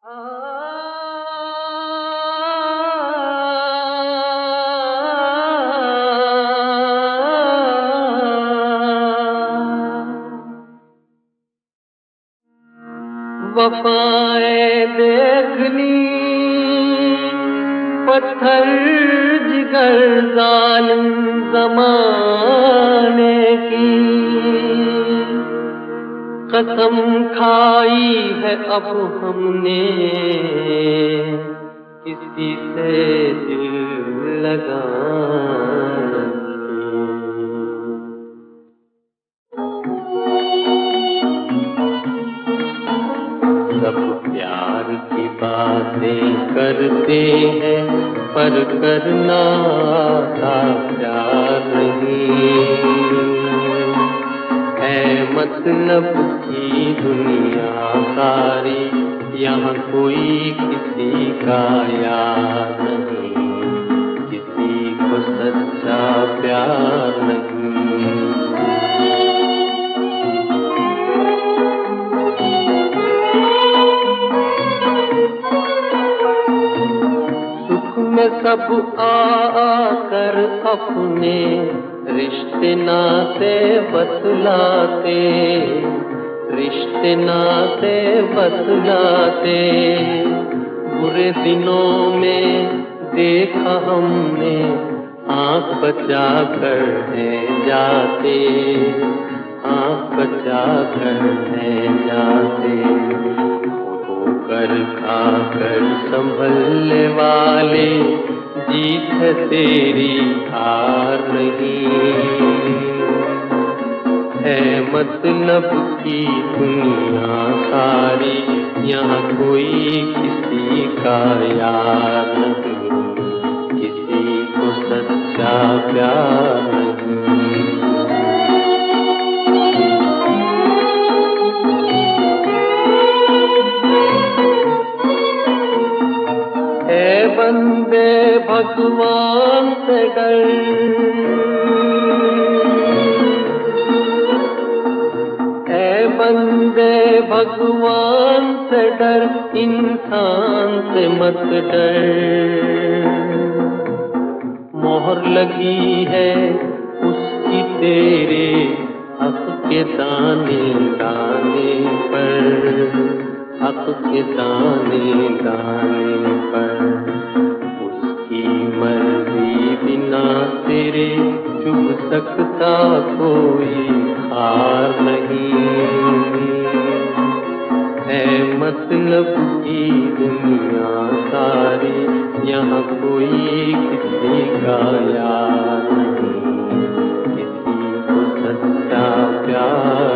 वफाएं देखनी पत्थर जिगर जालिम ज़माने की, कसम खाई है अब हमने किसी से दिल लगाने की। सब प्यार की बातें करते हैं पर करना था प्यार नहीं है। मतलब की दुनिया सारी, यहाँ कोई किसी का यार नहीं, किसी को सच्चा प्यार नहीं। सुख में सब आकर अपने रिश्ते नाते बतलाते, रिश्ते नाते बतलाते। बुरे दिनों में देखा हमने आँख बचा कर है जाते, आँख बचा कर है जाते। कर खाकर संभलने वाले, जीत है तेरी हार नहीं है। मतलब की दुनिया सारी, यहाँ कोई किसी का यार नहीं, किसी को सच्चा प्यार नहीं। बंदे भगवान से डर, ऐ बंदे भगवान से डर, इंसान से मत डर। मोहर लगी है उसकी तेरे हक के दाने दाने पर, हक के दाने दाने पर। उसकी मर्जी बिना तेरे चुभ सकता कोई हार नहीं है। मतलब की दुनिया सारी, यहाँ कोई किसी का यार नहीं, किसी को सच्चा प्यार